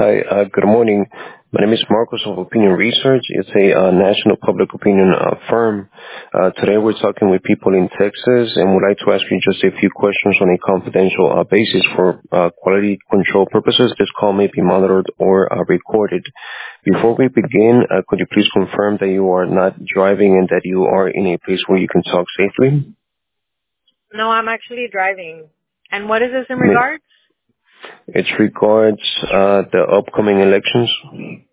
Hi, good morning. My name is Marcos of Opinion Research. It's a national public opinion firm. Today we're talking with people in Texas and would like to ask you just a few questions on a confidential basis for quality control purposes. This call may be monitored or recorded. Before we begin, could you please confirm that you are not driving and that you are in a place where you can talk safely? No, I'm actually driving. And what is this in regards? It regards the upcoming elections.